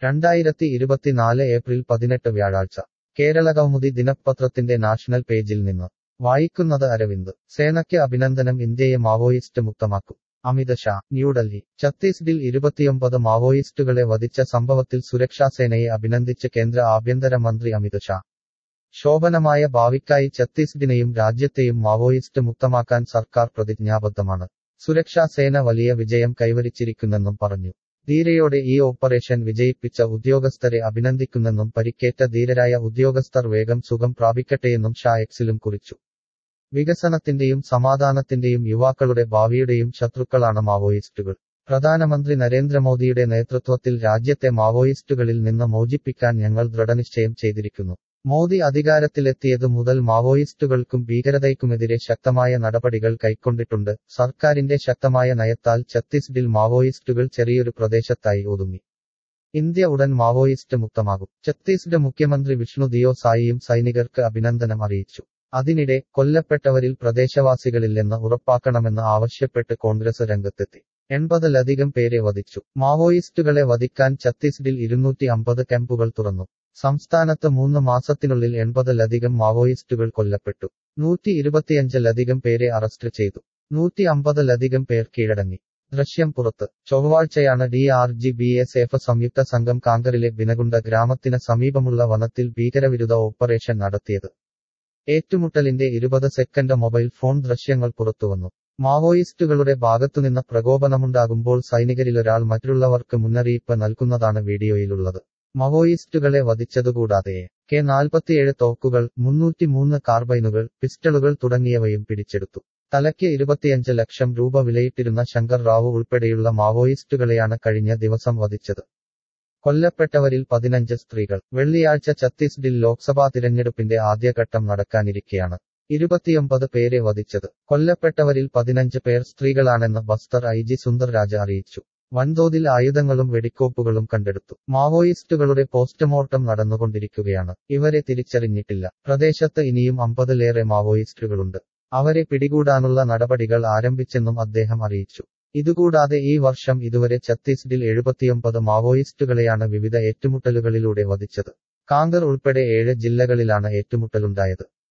2024 April 18 വ്യാഴാഴ്ച കേരളകൗമുദി ദിനപത്രത്തിന്റെ national പേജിൽ നിന്ന് വായിക്കുന്നത് അരവിന്ദ്. സേനയ്ക്ക് അഭിനന്ദനം, ഇന്ത്യയെ മാവോയിസ്റ്റ് മുക്തമാക്കും. അമിത് ഷാ, ന്യൂഡൽഹി. ഛത്തീസ്ഗഡിൽ 29 മാവോയിസ്റ്റുകളെ വധിച്ച സംഭവത്തിൽ സുരക്ഷാസേനയെ അഭിനന്ദിച്ച് കേന്ദ്ര ആഭ്യന്തര മന്ത്രി അമിത് ഷാ. ശോഭനമായ ഭാവിക്കായി ഛത്തീസ്ഗഡിനെയും രാജ്യത്തെയും മാവോയിസ്റ്റ് മുക്തമാക്കാൻ സർക്കാർ പ്രതിജ്ഞാബദ്ധമാണ്. സുരക്ഷാസേന വലിയ വിജയം കൈവരിച്ചിരിക്കുന്നെന്നും പറഞ്ഞു. ധീരയോടെ ഈ ഓപ്പറേഷൻ വിജയിപ്പിച്ച ഉദ്യോഗസ്ഥരെ അഭിനന്ദിക്കുന്നെന്നും പരിക്കേറ്റ ധീരരായ ഉദ്യോഗസ്ഥർ വേഗം സുഖം പ്രാപിക്കട്ടെയെന്നും ഷാ എക്സിലും കുറിച്ചു. വികസനത്തിന്റെയും സമാധാനത്തിന്റെയും യുവാക്കളുടെ ഭാവിയുടെയും ശത്രുക്കളാണ് മാവോയിസ്റ്റുകൾ. പ്രധാനമന്ത്രി നരേന്ദ്രമോദിയുടെ നേതൃത്വത്തിൽ രാജ്യത്തെ മാവോയിസ്റ്റുകളിൽ നിന്ന് മോചിപ്പിക്കാൻ ഞങ്ങൾ ദൃഢനിശ്ചയം ചെയ്തിരിക്കുന്നു. മോദി അധികാരത്തിലെത്തിയതു മുതൽ മാവോയിസ്റ്റുകൾക്കും ഭീകരതയ്ക്കുമെതിരെ ശക്തമായ നടപടികൾ കൈക്കൊണ്ടിട്ടുണ്ട്. സർക്കാരിന്റെ ശക്തമായ നയത്താൽ ഛത്തീസ്ഗഡിൽ മാവോയിസ്റ്റുകൾ ചെറിയൊരു പ്രദേശത്തായി ഒതുങ്ങി. ഇന്ത്യ ഉടൻ മാവോയിസ്റ്റ് മുക്തമാകും. ഛത്തീസ്ഗഡ് മുഖ്യമന്ത്രി വിഷ്ണു ദിയോ സായിയും സൈനികർക്ക് അഭിനന്ദനം അറിയിച്ചു. അതിനിടെ കൊല്ലപ്പെട്ടവരിൽ പ്രദേശവാസികളില്ലെന്ന് ഉറപ്പാക്കണമെന്ന് ആവശ്യപ്പെട്ട് കോൺഗ്രസ് രംഗത്തെത്തി. 80-ലധികം പേരെ വധിച്ചു. മാവോയിസ്റ്റുകളെ വധിക്കാൻ ഛത്തീസ്ഗഡിൽ 250 ക്യാമ്പുകൾ തുറന്നു. സംസ്ഥാനത്ത് 3 മാസത്തിനുള്ളിൽ 80-ലധികം മാവോയിസ്റ്റുകൾ കൊല്ലപ്പെട്ടു. 125-ലധികം പേരെ അറസ്റ്റ് ചെയ്തു. 150-ലധികം പേർ കീഴടങ്ങി. ദൃശ്യം പുറത്ത്. ചൊവ്വാഴ്ചയാണ് DRG-BSF സംയുക്ത സംഘം കാങ്കറിലെ ബിനഗുണ്ട ഗ്രാമത്തിന് സമീപമുള്ള വനത്തിൽ ഭീകരവിരുദ്ധ ഓപ്പറേഷൻ നടത്തിയത്. ഏറ്റുമുട്ടലിന്റെ 20 സെക്കൻഡ് മൊബൈൽ ഫോൺ ദൃശ്യങ്ങൾ പുറത്തുവന്നു. മാവോയിസ്റ്റുകളുടെ ഭാഗത്തുനിന്ന് പ്രകോപനമുണ്ടാകുമ്പോൾ സൈനികരിലൊരാൾ മറ്റുള്ളവർക്ക് മുന്നറിയിപ്പ് നൽകുന്നതാണ് വീഡിയോയിലുള്ളത്. മാവോയിസ്റ്റുകളെ വധിച്ചതുകൂടാതെ AK-47 തോക്കുകൾ, 303 കാർബൈനുകൾ, പിസ്റ്റളുകൾ തുടങ്ങിയവയും പിടിച്ചെടുത്തു. തലയ്ക്ക് 25 ലക്ഷം രൂപ വിലയിട്ടിരുന്ന ശങ്കർ റാവു ഉൾപ്പെടെയുള്ള മാവോയിസ്റ്റുകളെയാണ് കഴിഞ്ഞ ദിവസം വധിച്ചത്. കൊല്ലപ്പെട്ടവരിൽ 15 സ്ത്രീകൾ. വെള്ളിയാഴ്ച ഛത്തീസ്ഗഡിൽ ലോക്സഭാ തിരഞ്ഞെടുപ്പിന്റെ ആദ്യഘട്ടം നടക്കാനിരിക്കെയാണ് 29 പേരെ വധിച്ചത്. കൊല്ലപ്പെട്ടവരിൽ 15 പേർ സ്ത്രീകളാണെന്ന് ബസ്തർ IG സുന്ദർ രാജ അറിയിച്ചു. വൻതോതിൽ ആയുധങ്ങളും വെടിക്കോപ്പുകളും കണ്ടെടുത്തു. മാവോയിസ്റ്റുകളുടെ പോസ്റ്റ്മോർട്ടം നടന്നുകൊണ്ടിരിക്കുകയാണ്. ഇവരെ തിരിച്ചറിഞ്ഞിട്ടില്ല. പ്രദേശത്ത് ഇനിയും 50-ലേറെ മാവോയിസ്റ്റുകളുണ്ട്. അവരെ പിടികൂടാനുള്ള നടപടികൾ ആരംഭിച്ചെന്നും അദ്ദേഹം അറിയിച്ചു. ഇതുകൂടാതെ ഈ വർഷം ഇതുവരെ ഛത്തീസ്ഗഡിൽ 79 മാവോയിസ്റ്റുകളെയാണ് വിവിധ ഏറ്റുമുട്ടലുകളിലൂടെ വധിച്ചത്. കാങ്കർ ഉൾപ്പെടെ 7 ജില്ലകളിലാണ് ഏറ്റുമുട്ടലുണ്ടായത്.